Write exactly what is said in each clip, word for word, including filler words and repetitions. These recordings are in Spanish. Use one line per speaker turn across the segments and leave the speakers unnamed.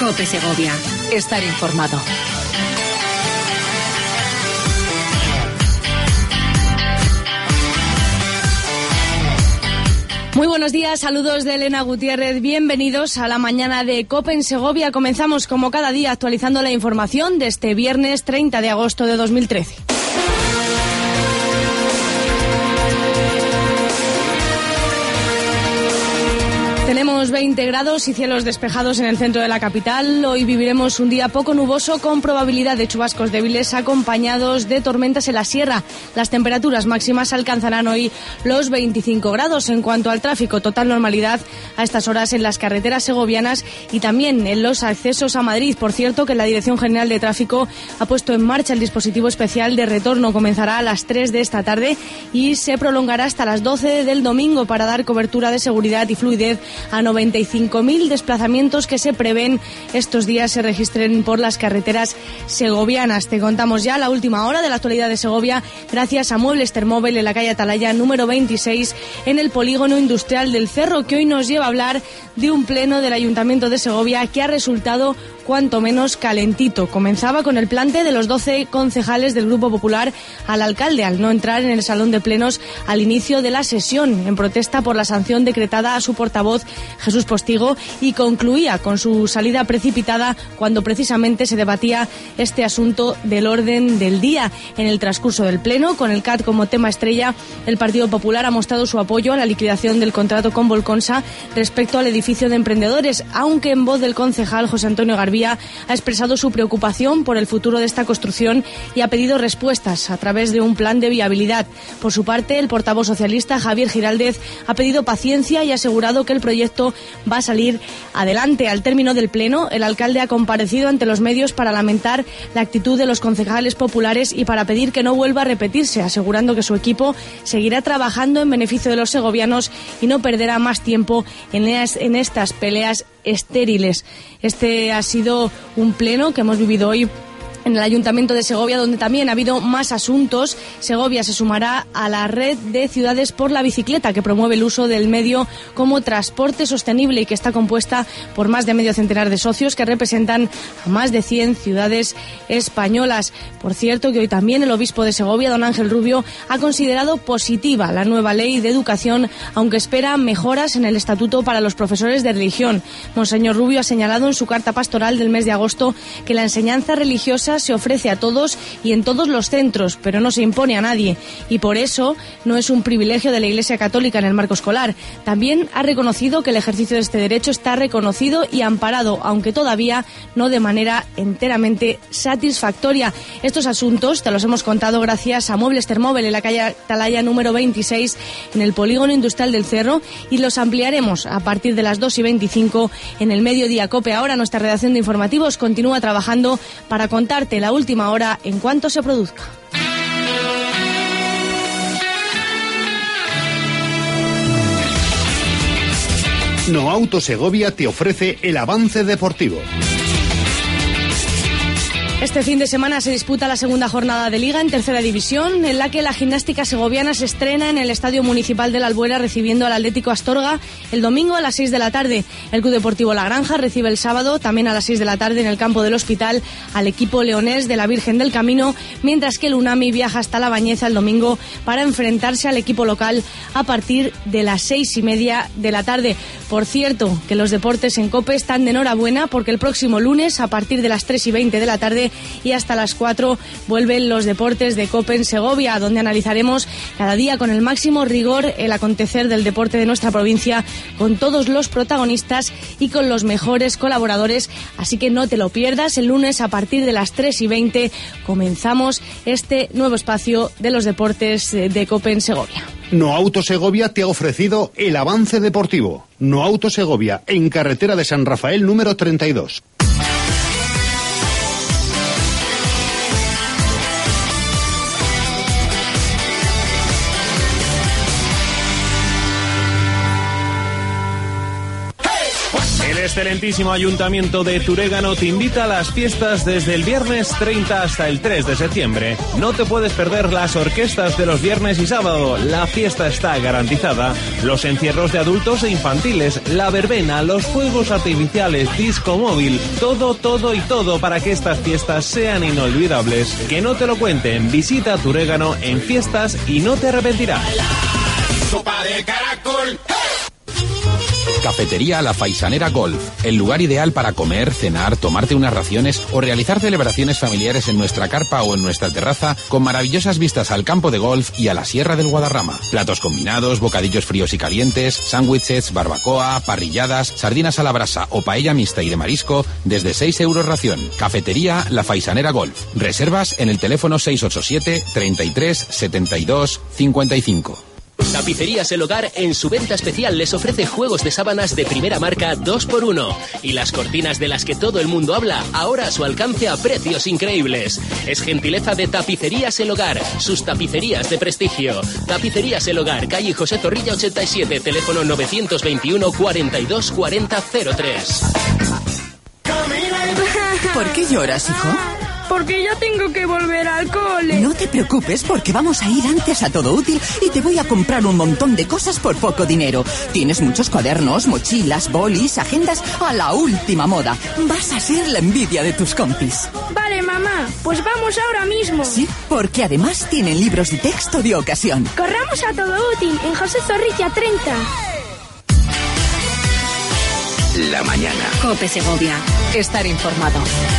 COPE Segovia. Estar informado.
Muy buenos días, saludos de Elena Gutiérrez, bienvenidos a la mañana de COPE en Segovia. Comenzamos como cada día actualizando la información de este viernes treinta de agosto de dos mil trece. Tenemos veinte grados y cielos despejados en el centro de la capital. Hoy viviremos un día poco nuboso con probabilidad de chubascos débiles acompañados de tormentas en la sierra. Las temperaturas máximas alcanzarán hoy los veinticinco grados. En cuanto al tráfico, total normalidad a estas horas en las carreteras segovianas y también en los accesos a Madrid. Por cierto, que la Dirección General de Tráfico ha puesto en marcha el dispositivo especial de retorno. Comenzará a las tres de esta tarde y se prolongará hasta las doce del domingo para dar cobertura de seguridad y fluidez a noventa y cinco mil desplazamientos que se prevén estos días se registren por las carreteras segovianas. Te contamos ya la última hora de la actualidad de Segovia gracias a Muebles Termóvil en la calle Atalaya número veintiséis en el polígono industrial del Cerro, que hoy nos lleva a hablar de un pleno del Ayuntamiento de Segovia que ha resultado cuanto menos calentito. Comenzaba con el plante de los doce concejales del Grupo Popular al alcalde al no entrar en el salón de plenos al inicio de la sesión en protesta por la sanción decretada a su portavoz Jesús Postigo, y concluía con su salida precipitada cuando precisamente se debatía este asunto del orden del día. En el transcurso del pleno, con el C A T como tema estrella, el Partido Popular ha mostrado su apoyo a la liquidación del contrato con Volconsa respecto al edificio de emprendedores, aunque en voz del concejal José Antonio Garbía ha expresado su preocupación por el futuro de esta construcción y ha pedido respuestas a través de un plan de viabilidad. Por su parte, el portavoz socialista Javier Giraldez ha pedido paciencia y ha asegurado que el proyecto va a salir adelante. Al término del pleno, el alcalde ha comparecido ante los medios para lamentar la actitud de los concejales populares y para pedir que no vuelva a repetirse, asegurando que su equipo seguirá trabajando en beneficio de los segovianos y no perderá más tiempo en, es, en estas peleas estériles. Este ha sido un pleno que hemos vivido hoy en el Ayuntamiento de Segovia, donde también ha habido más asuntos. Segovia se sumará a la red de ciudades por la bicicleta, que promueve el uso del medio como transporte sostenible y que está compuesta por más de medio centenar de socios que representan a más de cien ciudades españolas. Por cierto, que hoy también el obispo de Segovia, don Ángel Rubio, ha considerado positiva la nueva ley de educación, aunque espera mejoras en el estatuto para los profesores de religión. Monseñor Rubio ha señalado en su carta pastoral del mes de agosto que la enseñanza religiosa se ofrece a todos y en todos los centros, pero no se impone a nadie, y por eso no es un privilegio de la Iglesia Católica en el marco escolar. También ha reconocido que el ejercicio de este derecho está reconocido y amparado, aunque todavía no de manera enteramente satisfactoria. Estos asuntos te los hemos contado gracias a Muebles Termóvil en la calle Atalaya número veintiséis en el polígono industrial del Cerro, y los ampliaremos a partir de las dos y veinticinco en el mediodía. COPE ahora, nuestra redacción de informativos, continúa trabajando para contar la última hora en cuanto se produzca.
Noauto Segovia te ofrece el avance deportivo.
Este fin de semana se disputa la segunda jornada de Liga en Tercera División, en la que la gimnástica segoviana se estrena en el Estadio Municipal de la Albuera, recibiendo al Atlético Astorga el domingo a las seis de la tarde. El Club Deportivo La Granja recibe el sábado, también a las seis de la tarde, en el campo del Hospital, al equipo leonés de la Virgen del Camino, mientras que el Unami viaja hasta La Bañeza el domingo para enfrentarse al equipo local a partir de las seis y media de la tarde. Por cierto, que los deportes en COPE están de enhorabuena, porque el próximo lunes, a partir de las tres y veinte de la tarde, y hasta las cuatro, vuelven los deportes de COPE en Segovia, donde analizaremos cada día con el máximo rigor el acontecer del deporte de nuestra provincia, con todos los protagonistas y con los mejores colaboradores. Así que no te lo pierdas. El lunes a partir de las tres y veinte comenzamos este nuevo espacio de los deportes de COPE en Segovia.
Noauto Segovia te ha ofrecido el avance deportivo. Noauto Segovia, en carretera de San Rafael número treinta y dos.
El excelentísimo Ayuntamiento de Turégano te invita a las fiestas desde el viernes treinta hasta el tres de septiembre. No te puedes perder las orquestas de los viernes y sábado. La fiesta está garantizada. Los encierros de adultos e infantiles, la verbena, los fuegos artificiales, disco móvil, todo, todo y todo para que estas fiestas sean inolvidables. Que no te lo cuenten. Visita Turégano en fiestas y no te arrepentirás.
Sopa de caracol.
Cafetería La Faisanera Golf, el lugar ideal para comer, cenar, tomarte unas raciones o realizar celebraciones familiares en nuestra carpa o en nuestra terraza con maravillosas vistas al campo de golf y a la Sierra del Guadarrama. Platos combinados, bocadillos fríos y calientes, sándwiches, barbacoa, parrilladas, sardinas a la brasa o paella mixta y de marisco desde seis euros ración. Cafetería La Faisanera Golf. Reservas en el teléfono seis ocho siete, treinta y tres, setenta y dos, cincuenta y cinco.
Tapicerías El Hogar en su venta especial les ofrece juegos de sábanas de primera marca dos por uno y las cortinas de las que todo el mundo habla ahora a su alcance a precios increíbles. Es gentileza de Tapicerías El Hogar, sus tapicerías de prestigio. Tapicerías El Hogar, calle José Zorrilla ochenta y siete, teléfono novecientos veintiuno, cuarenta y dos, cuarenta, cero tres.
¿Por qué lloras, hijo?
Porque ya tengo que volver al cole.
No te preocupes, porque vamos a ir antes a Todo Útil y te voy a comprar un montón de cosas por poco dinero. Tienes muchos cuadernos, mochilas, bolis, agendas a la última moda. Vas a ser la envidia de tus compis.
Vale, mamá, pues vamos ahora mismo.
Sí, porque además tienen libros de texto de ocasión.
Corramos a Todo Útil, en José Zorrilla treinta.
La mañana.
COPE Segovia. Estar informado.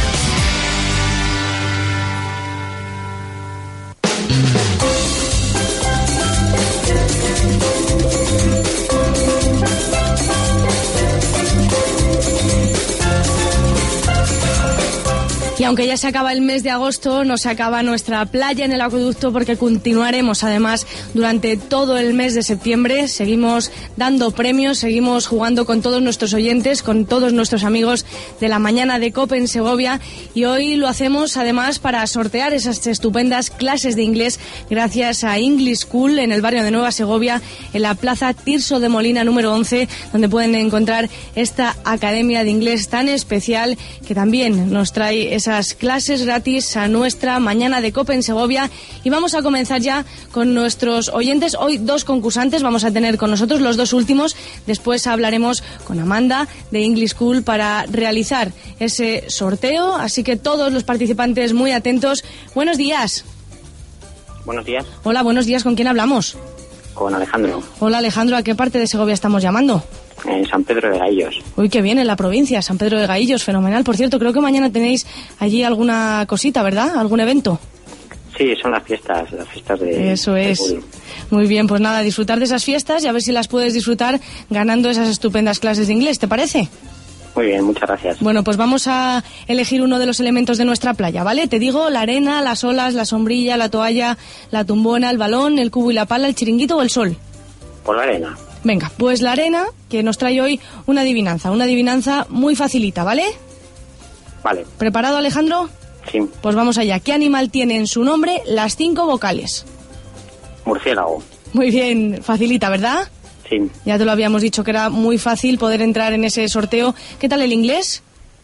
Y aunque ya se acaba el mes de agosto, no se acaba nuestra playa en el acueducto porque continuaremos además durante todo el mes de septiembre. Seguimos dando premios, seguimos jugando con todos nuestros oyentes, con todos nuestros amigos de la mañana de COPE en Segovia, y hoy lo hacemos además para sortear esas estupendas clases de inglés gracias a English School en el barrio de Nueva Segovia, en la plaza Tirso de Molina número once, donde pueden encontrar esta academia de inglés tan especial que también nos trae esas clases gratis a nuestra mañana de COPE en Segovia. Y vamos a comenzar ya con nuestros oyentes. Hoy dos concursantes vamos a tener con nosotros, los dos últimos. Después hablaremos con Amanda de English School para realizar ese sorteo. Así que todos los participantes muy atentos. Buenos días.
Buenos días.
Hola, buenos días. ¿Con quién hablamos?
Con Alejandro.
Hola, Alejandro. ¿A qué parte de Segovia estamos llamando?
En San Pedro de Gaillos.
Uy, qué bien, en la provincia, San Pedro de Gaillos, fenomenal. Por cierto, creo que mañana tenéis allí alguna cosita, ¿verdad? ¿Algún evento?
Sí, son las fiestas, las fiestas de...
Eso es. De Muy bien, pues nada, disfrutar de esas fiestas y a ver si las puedes disfrutar ganando esas estupendas clases de inglés, ¿te parece?
Muy bien, muchas gracias.
Bueno, pues vamos a elegir uno de los elementos de nuestra playa, ¿vale? Te digo, la arena, las olas, la sombrilla, la toalla, la tumbona, el balón, el cubo y la pala, el chiringuito o el sol.
Por la arena.
Venga, pues la arena, que nos trae hoy una adivinanza, una adivinanza muy facilita, ¿vale?
Vale.
¿Preparado, Alejandro?
Sí.
Pues vamos allá. ¿Qué animal tiene en su nombre las cinco vocales?
Murciélago.
Muy bien, facilita, ¿verdad?
Sí.
Ya te lo habíamos dicho que era muy fácil poder entrar en ese sorteo. ¿Qué tal el inglés?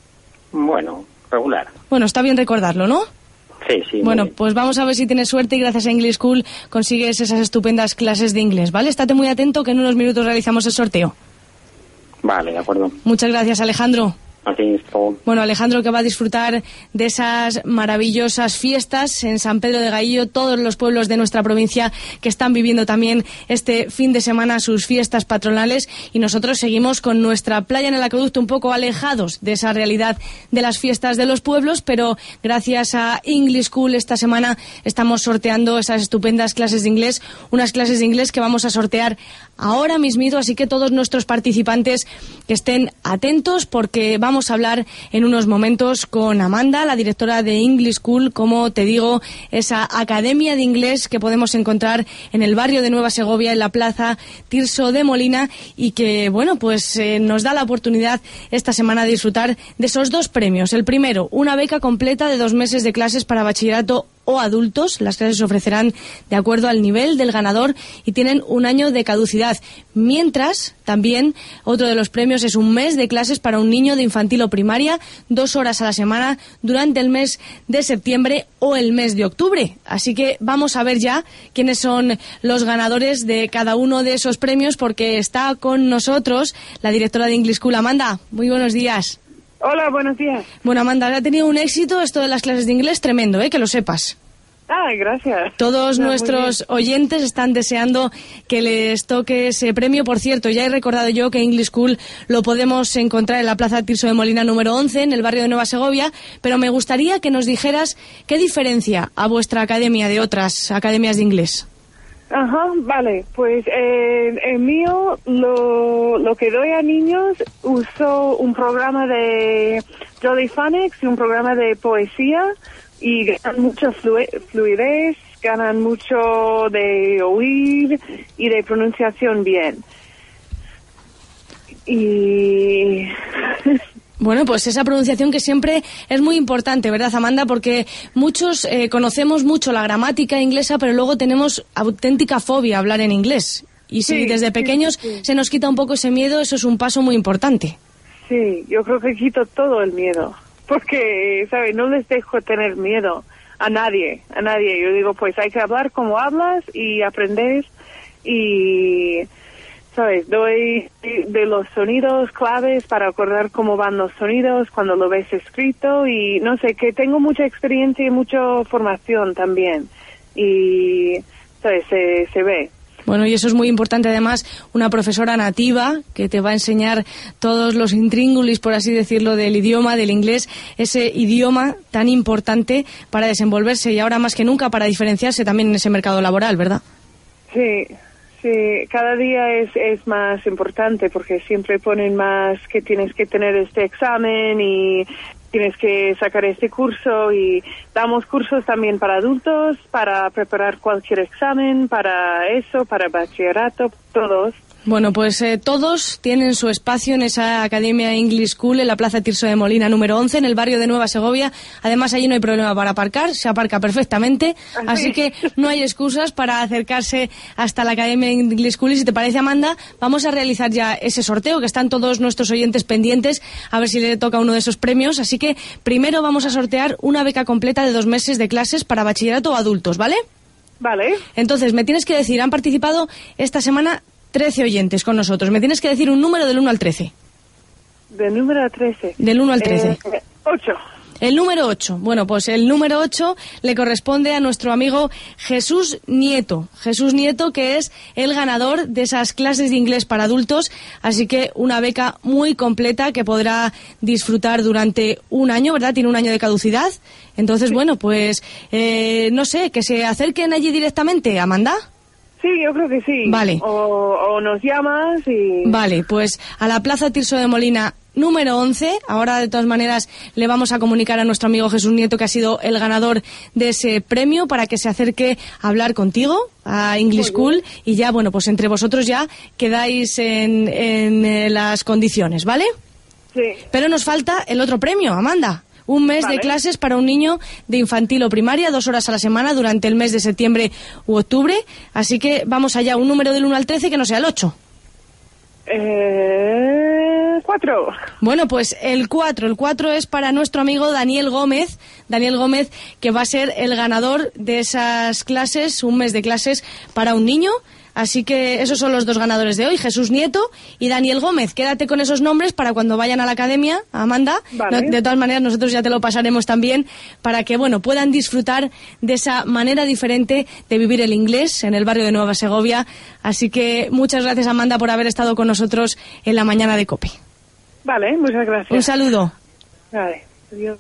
Bueno, regular.
Bueno, está bien recordarlo, ¿no?
Sí, sí.
Bueno, pues vamos a ver si tienes suerte y gracias a English School consigues esas estupendas clases de inglés, ¿vale? Estate muy atento que en unos minutos realizamos el sorteo.
Vale, de acuerdo.
Muchas gracias, Alejandro.
Así,
bueno, Alejandro, que va a disfrutar de esas maravillosas fiestas en San Pedro de Gaillo, todos los pueblos de nuestra provincia que están viviendo también este fin de semana sus fiestas patronales, y nosotros seguimos con nuestra playa en el acueducto un poco alejados de esa realidad de las fiestas de los pueblos, pero gracias a English School esta semana estamos sorteando esas estupendas clases de inglés, unas clases de inglés que vamos a sortear ahora mismito, así que todos nuestros participantes que estén atentos porque vamos Vamos a hablar en unos momentos con Amanda, la directora de English School, como te digo, esa academia de inglés que podemos encontrar en el barrio de Nueva Segovia, en la plaza Tirso de Molina, y que, bueno, pues eh, nos da la oportunidad esta semana de disfrutar de esos dos premios. El primero, una beca completa de dos meses de clases para bachillerato o adultos. Las clases se ofrecerán de acuerdo al nivel del ganador y tienen un año de caducidad. Mientras, también, otro de los premios es un mes de clases para un niño de infantil o primaria, dos horas a la semana durante el mes de septiembre o el mes de octubre. Así que vamos a ver ya quiénes son los ganadores de cada uno de esos premios, porque está con nosotros la directora de English School, Amanda. Muy buenos días.
Hola, buenos días.
Bueno, Amanda, ha tenido un éxito esto de las clases de inglés tremendo, ¿eh? Que lo sepas.
Ah, gracias.
Todos
no,
nuestros oyentes están deseando que les toque ese premio. Por cierto, ya he recordado yo que English School lo podemos encontrar en la Plaza Tirso de Molina número once, en el barrio de Nueva Segovia, pero me gustaría que nos dijeras qué diferencia a vuestra academia de otras academias de inglés.
Ajá, vale. Pues eh, el mío, lo, lo que doy a niños, uso un programa de Jolly Phonics y un programa de poesía, y ganan mucho flu- fluidez, ganan mucho de oír y de pronunciación bien. Y...
Bueno, pues esa pronunciación que siempre es muy importante, ¿verdad, Amanda? Porque muchos eh, conocemos mucho la gramática inglesa, pero luego tenemos auténtica fobia a hablar en inglés. Y si
sí,
desde pequeños
sí, sí.
se nos quita un poco ese miedo, eso es un paso muy importante.
Sí, yo creo que quito todo el miedo. Porque, ¿sabes? No les dejo tener miedo a nadie, a nadie. Yo digo, pues hay que hablar como hablas y aprender y... ¿Sabes? Doy de los sonidos claves para acordar cómo van los sonidos cuando lo ves escrito, y no sé, que tengo mucha experiencia y mucha formación también. Y, ¿sabes? Se, se ve.
Bueno, y eso es muy importante, además, una profesora nativa que te va a enseñar todos los intríngulis, por así decirlo, del idioma, del inglés, ese idioma tan importante para desenvolverse y ahora más que nunca para diferenciarse también en ese mercado laboral, ¿verdad?
Sí. Sí, cada día es, es más importante porque siempre ponen más que tienes que tener este examen y tienes que sacar este curso, y damos cursos también para adultos, para preparar cualquier examen, para eso, para bachillerato, todos.
Bueno, pues eh, todos tienen su espacio en esa Academia English School en la Plaza Tirso de Molina número once, en el barrio de Nueva Segovia. Además, allí no hay problema para aparcar, se aparca perfectamente, así que no hay excusas para acercarse hasta la Academia English School. Y si te parece, Amanda, vamos a realizar ya ese sorteo, que están todos nuestros oyentes pendientes, a ver si le toca uno de esos premios. Así que primero vamos a sortear una beca completa de dos meses de clases para bachillerato o adultos, ¿vale?
Vale.
Entonces, me tienes que decir, han participado esta semana trece oyentes con nosotros. Me tienes que decir un número del uno al trece.
Del número a trece.
Del uno al trece.
Eh, ocho.
El número ocho. Bueno, pues el número ocho le corresponde a nuestro amigo Jesús Nieto. Jesús Nieto, que es el ganador de esas clases de inglés para adultos. Así que una beca muy completa que podrá disfrutar durante un año, ¿verdad? Tiene un año de caducidad. Entonces, sí. Bueno, pues eh, no sé, que se acerquen allí directamente, Amanda.
Sí, yo creo que sí.
Vale.
O, o nos llamas y...
Vale, pues a la Plaza Tirso de Molina número once. Ahora, de todas maneras, le vamos a comunicar a nuestro amigo Jesús Nieto, que ha sido el ganador de ese premio, para que se acerque a hablar contigo, a English School, y ya, bueno, pues entre vosotros ya quedáis en, en eh, las condiciones, ¿vale?
Sí.
Pero nos falta el otro premio, Amanda. Un mes vale. de clases para un niño de infantil o primaria, dos horas a la semana durante el mes de septiembre u octubre. Así que vamos allá, un número del uno al trece que no sea el ocho.
Eh, cuatro.
Bueno, pues el cuatro. El cuatro es para nuestro amigo Daniel Gómez. Daniel Gómez, que va a ser el ganador de esas clases, un mes de clases para un niño. Así que esos son los dos ganadores de hoy, Jesús Nieto y Daniel Gómez. Quédate con esos nombres para cuando vayan a la academia, Amanda.
Vale.
No, de todas maneras, nosotros ya te lo pasaremos también para que, bueno, puedan disfrutar de esa manera diferente de vivir el inglés en el barrio de Nueva Segovia. Así que muchas gracias, Amanda, por haber estado con nosotros en la mañana de COPE.
Vale, muchas gracias.
Un saludo.
Vale, adiós.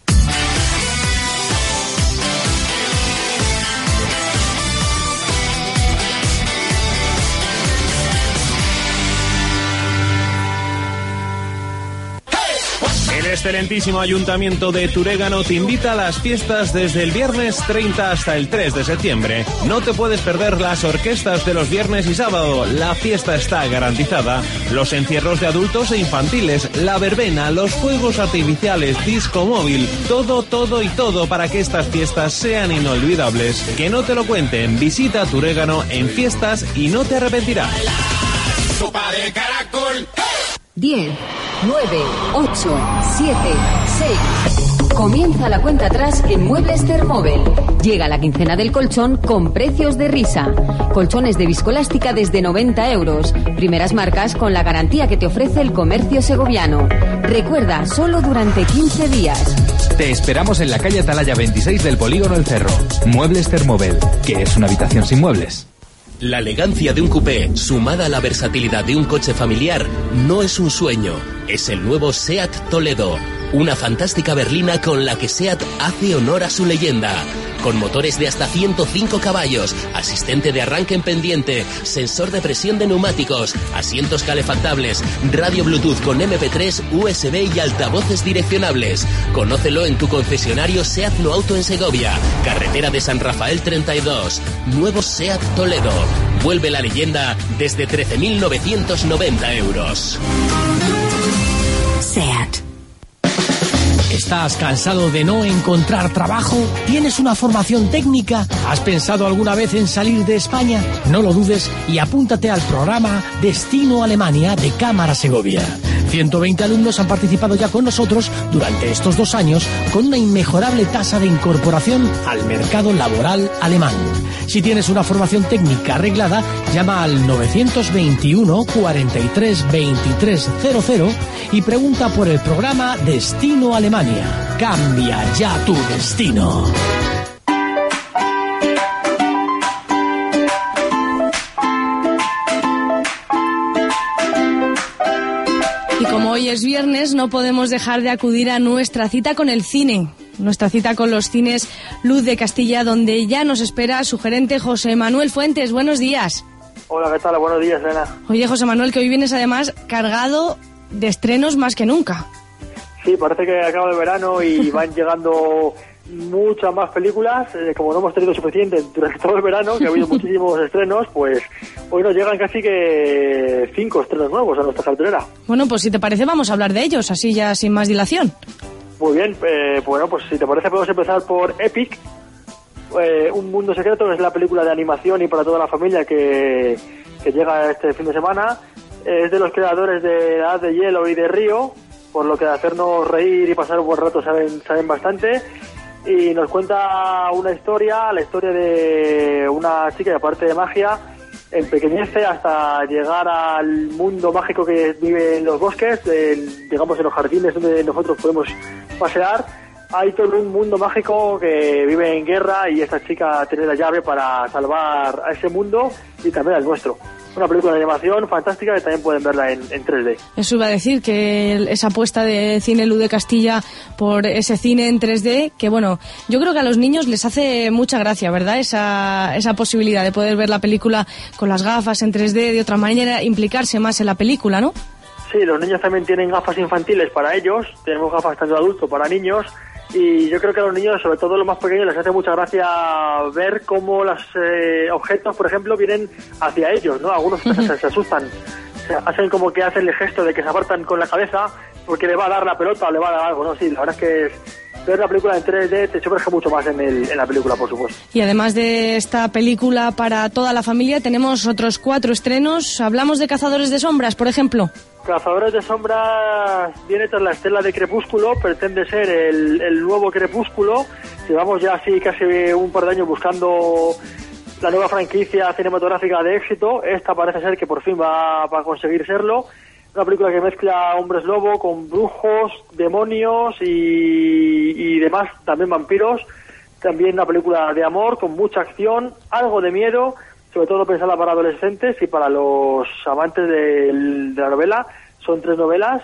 En
excelentísimo Ayuntamiento de Turégano te invita a las fiestas desde el viernes treinta hasta el tres de septiembre. No te puedes perder las orquestas de los viernes y sábado. La fiesta está garantizada. Los encierros de adultos e infantiles, la verbena, los fuegos artificiales, disco móvil, todo, todo y todo para que estas fiestas sean inolvidables. Que no te lo cuenten. Visita Turégano en fiestas y no te arrepentirás.
Sopa de caracol.
diez, nueve, ocho, siete, seis. Comienza la cuenta atrás en Muebles Thermobel. Llega la quincena del colchón con precios de risa. Colchones de viscolástica desde noventa euros. Primeras marcas con la garantía que te ofrece el comercio segoviano. Recuerda, solo durante quince días.
Te esperamos en la calle Atalaya veintiséis del Polígono El Cerro. Muebles Thermobel, que es una habitación sin muebles.
La elegancia de un coupé, sumada a la versatilidad de un coche familiar, no es un sueño. Es el nuevo SEAT Toledo. Una fantástica berlina con la que SEAT hace honor a su leyenda. Con motores de hasta ciento cinco caballos, asistente de arranque en pendiente, sensor de presión de neumáticos, asientos calefactables, radio Bluetooth con eme pe tres, u ese be y altavoces direccionables. Conócelo en tu concesionario SEAT No Auto en Segovia, carretera de San Rafael treinta y dos. Nuevo SEAT Toledo. Vuelve la leyenda desde trece mil novecientos noventa euros.
SEAT. ¿Estás cansado de no encontrar trabajo? ¿Tienes una formación técnica? ¿Has pensado alguna vez en salir de España? No lo dudes y apúntate al programa Destino Alemania de Cámara Segovia. ciento veinte alumnos han participado ya con nosotros durante estos dos años con una inmejorable tasa de incorporación al mercado laboral alemán. Si tienes una formación técnica arreglada, llama al novecientos veintiuno cuarenta y tres veintitrés cero cero y pregunta por el programa Destino Alemania. Cambia ya tu destino.
Y como hoy es viernes, no podemos dejar de acudir a nuestra cita con el cine. Nuestra cita con los cines Luz de Castilla, donde ya nos espera su gerente José Manuel Fuentes. Buenos días.
Hola, ¿qué tal? Buenos días, Elena.
Oye, José Manuel, que hoy vienes además cargado de estrenos más que nunca.
Sí, parece que acaba el verano y van llegando muchas más películas. Eh, como no hemos tenido suficiente durante todo el verano, que ha habido muchísimos estrenos, pues hoy nos llegan casi que cinco estrenos nuevos a nuestra cartelera.
Bueno, pues si te parece vamos a hablar de ellos, así ya sin más dilación.
Muy bien, eh, bueno, pues si te parece podemos empezar por Epic. Eh, Un Mundo Secreto, que es la película de animación y para toda la familia que, que llega este fin de semana. Eh, es de los creadores de Edad de Hielo y de Río, por lo que de hacernos reír y pasar un buen rato saben, saben bastante. Y nos cuenta una historia, la historia de una chica que aparte de magia empequeñece hasta llegar al mundo mágico que vive en los bosques, en, digamos en los jardines donde nosotros podemos pasear. Hay todo un mundo mágico que vive en guerra y esta chica tiene la llave para salvar a ese mundo y también al nuestro. Una película de animación fantástica que también pueden verla en, en tres D.
Eso iba a decir, que esa apuesta de Cine Luz de Castilla por ese cine en tres D, que bueno, yo creo que a los niños les hace mucha gracia, ¿verdad? Esa, esa posibilidad de poder ver la película con las gafas en tres D, de otra manera, implicarse más en la película, ¿no?
Sí, los niños también tienen gafas infantiles para ellos, tenemos gafas tanto de adultos para niños. Y yo creo que a los niños, sobre todo los más pequeños, les hace mucha gracia ver cómo los eh, objetos, por ejemplo, vienen hacia ellos, ¿no? Algunos se, se asustan, se hacen como que hacen el gesto de que se apartan con la cabeza porque le va a dar la pelota o le va a dar algo, ¿no? Sí, la verdad es que es, ver la película en tres D te sumerge mucho más en, el, en la película, por supuesto.
Y además de esta película para toda la familia, tenemos otros cuatro estrenos. Hablamos de Cazadores de Sombras, por ejemplo.
Cazadores de Sombras viene tras la estela de Crepúsculo, pretende ser el, el nuevo Crepúsculo. Llevamos ya así casi un par de años buscando la nueva franquicia cinematográfica de éxito. Esta parece ser que por fin va, va a conseguir serlo. Una película que mezcla hombres lobo con brujos, demonios y, y demás, también vampiros. También una película de amor con mucha acción, algo de miedo, sobre todo pensada para adolescentes y para los amantes de, de la novela. Son tres novelas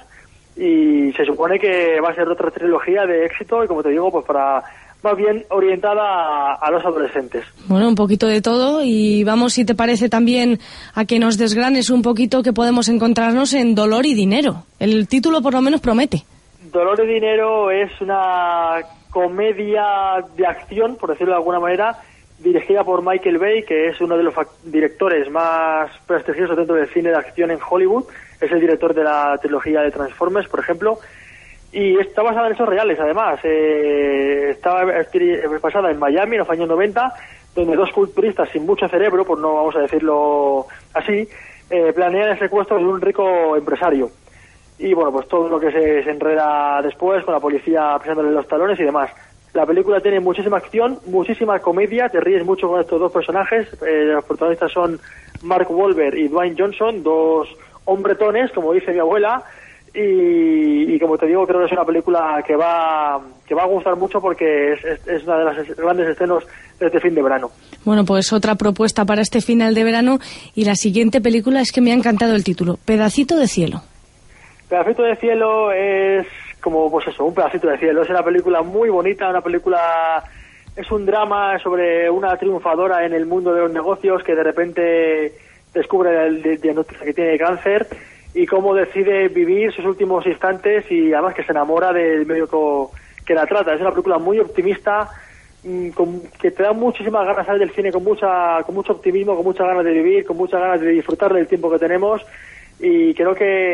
y se supone que va a ser otra trilogía de éxito y, como te digo, pues para más bien orientada a, a los adolescentes.
Bueno, un poquito de todo, y vamos, si te parece, también a que nos desgranes un poquito que podemos encontrarnos en Dolor y Dinero. El título por lo menos promete.
Dolor y Dinero es una comedia de acción, por decirlo de alguna manera, dirigida por Michael Bay, que es uno de los directores más prestigiosos dentro del cine de acción en Hollywood. Es el director de la trilogía de Transformers, por ejemplo, y está basada en hechos reales, además. Eh, estaba basada en Miami en los años noventa, donde dos culturistas sin mucho cerebro, por no vamos a decirlo así, eh, planean el secuestro de un rico empresario. Y bueno, pues todo lo que se, se enreda después, con la policía pisándole los talones y demás. La película tiene muchísima acción, muchísima comedia, te ríes mucho con estos dos personajes. Eh, los protagonistas son Mark Wahlberg y Dwayne Johnson, dos hombretones, como dice mi abuela, y, y como te digo, creo que es una película que va que va a gustar mucho porque es, es, es una de las grandes estrenos de este fin de verano.
Bueno, pues otra propuesta para este final de verano, y la siguiente película es que me ha encantado el título, Pedacito de Cielo.
Pedacito de Cielo es como, pues eso, un pedacito de cielo. Es una película muy bonita, una película... Es un drama sobre una triunfadora en el mundo de los negocios que de repente descubre el diagnóstico que tiene cáncer y cómo decide vivir sus últimos instantes, y además que se enamora del médico que la trata. Es una película muy optimista, con, que te da muchísimas ganas de salir del cine con mucha con mucho optimismo, con muchas ganas de vivir, con muchas ganas de disfrutar del tiempo que tenemos, y creo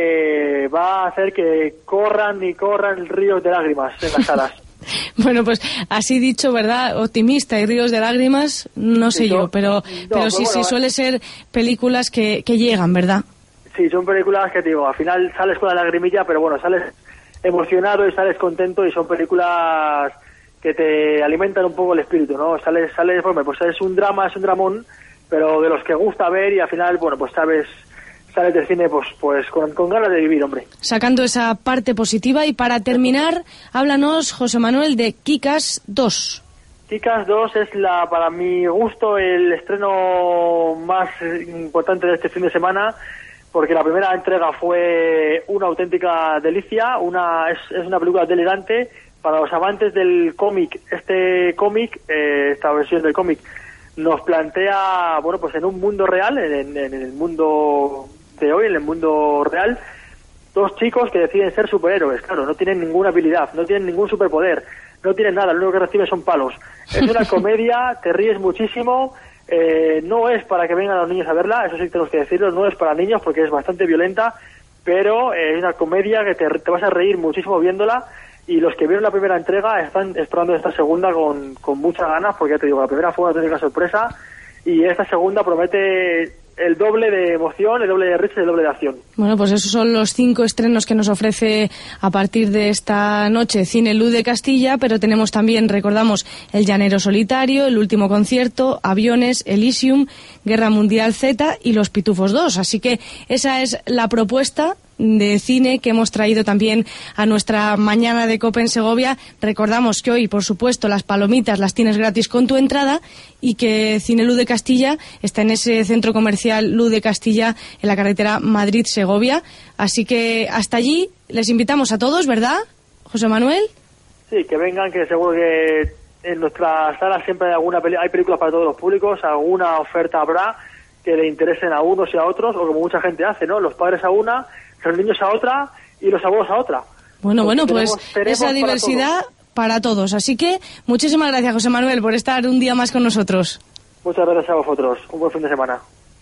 que va a hacer que corran y corran ríos de lágrimas en las salas.
Bueno, pues así dicho, ¿verdad? Optimista y ríos de lágrimas, no sé yo, pero, no, pero pues sí, bueno, sí suele ser películas que, que llegan, ¿verdad?
Sí, son películas que, te digo, al final sales con la lagrimilla, pero bueno, sales emocionado y sales contento, y son películas que te alimentan un poco el espíritu, ¿no? Sales, sales, bueno, pues es un drama, es un dramón, pero de los que gusta ver, y al final, bueno, pues sabes... sales del cine pues pues con, con ganas de vivir, hombre.
Sacando esa parte positiva. Y para terminar, háblanos, José Manuel, de Kick-Ass dos.
Kick-Ass dos es, la para mi gusto, el estreno más importante de este fin de semana, porque la primera entrega fue una auténtica delicia. Una es, es una película delirante para los amantes del cómic. Este cómic, eh, esta versión del cómic, nos plantea, bueno, pues en un mundo real, en, en, en el mundo de hoy, en el mundo real, dos chicos que deciden ser superhéroes. Claro, no tienen ninguna habilidad, no tienen ningún superpoder, no tienen nada, lo único que reciben son palos. Es una comedia, te ríes muchísimo, eh, no es para que vengan los niños a verla, eso sí tenemos que decirlo, no es para niños porque es bastante violenta, pero es una comedia que te, te vas a reír muchísimo viéndola, y los que vieron la primera entrega están esperando esta segunda con, con muchas ganas, porque ya te digo, la primera fue una auténtica sorpresa, y esta segunda promete el doble de emoción, el doble de risa y el doble de acción.
Bueno, pues esos son los cinco estrenos que nos ofrece a partir de esta noche Cine Luz de Castilla, pero tenemos también, recordamos, El Llanero Solitario, El Último Concierto, Aviones, Elysium, Guerra Mundial Z y Los Pitufos dos. Así que esa es la propuesta de cine que hemos traído también a nuestra mañana de Cope en Segovia. Recordamos que hoy, por supuesto, las palomitas las tienes gratis con tu entrada, y que Cine Luz de Castilla está en ese centro comercial Luz de Castilla, en la carretera Madrid-Segovia. Así que hasta allí les invitamos a todos, ¿verdad, José Manuel?
Sí, que vengan, que seguro que en nuestras salas siempre hay alguna peli- hay películas para todos los públicos, alguna oferta habrá que le interesen a unos y a otros, o como mucha gente hace, ¿no? Los padres a una, los niños a otra y los abuelos a otra.
Bueno, bueno,
tenemos,
pues
tenemos
esa diversidad para todos. para todos. Así que muchísimas gracias, José Manuel, por estar un día más con nosotros.
Muchas gracias a vosotros. Un buen fin de semana.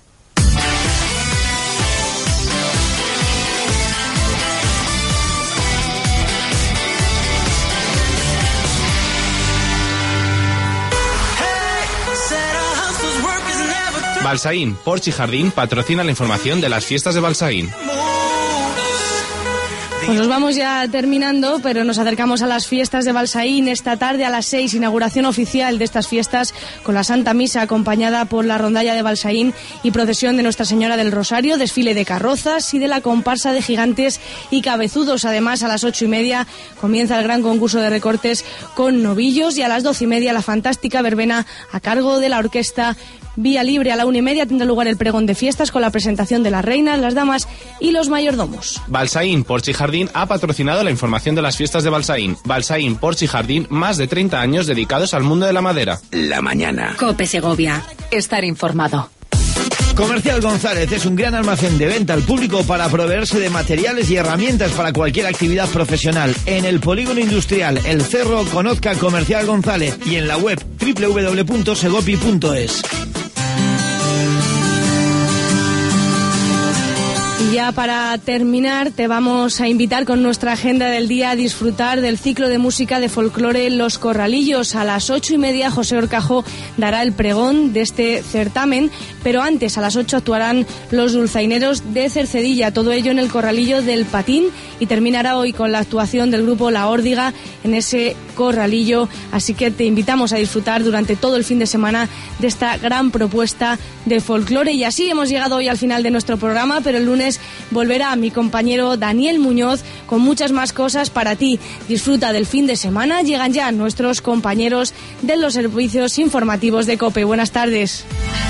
Balsaín, Porsche y Jardín patrocina la información de las fiestas de Balsaín.
Pues nos vamos ya terminando, pero nos acercamos a las fiestas de Balsaín. Esta tarde a las seis, inauguración oficial de estas fiestas con la Santa Misa acompañada por la rondalla de Balsaín y procesión de Nuestra Señora del Rosario, desfile de carrozas y de la comparsa de gigantes y cabezudos. Además, a las ocho y media comienza el gran concurso de recortes con novillos, y a las doce y media la fantástica verbena a cargo de la orquesta Vía Libre. A la una y media tendrá lugar el pregón de fiestas con la presentación de las reinas, las damas y los mayordomos.
Balsaín, Porsche y Jardín ha patrocinado la información de las fiestas de Balsaín. Balsaín, Porsche y Jardín, más de treinta años dedicados al mundo de la madera.
La mañana.
Cope Segovia. Estar informado.
Comercial González es un gran almacén de venta al público para proveerse de materiales y herramientas para cualquier actividad profesional. En el Polígono Industrial El Cerro, conozca Comercial González y en la web doble u doble u doble u punto segopi punto es.
Y ya para terminar te vamos a invitar con nuestra agenda del día a disfrutar del ciclo de música de folclore Los Corralillos. A las ocho y media José Orcajo dará el pregón de este certamen, pero antes a las ocho actuarán los dulzaineros de Cercedilla, todo ello en el Corralillo del Patín, y terminará hoy con la actuación del grupo La Órdiga en ese corralillo, así que te invitamos a disfrutar durante todo el fin de semana de esta gran propuesta de folclore. Y así hemos llegado hoy al final de nuestro programa, pero el lunes volverá mi compañero Daniel Muñoz con muchas más cosas para ti. Disfruta del fin de semana. Llegan ya nuestros compañeros de los servicios informativos de COPE. Buenas tardes.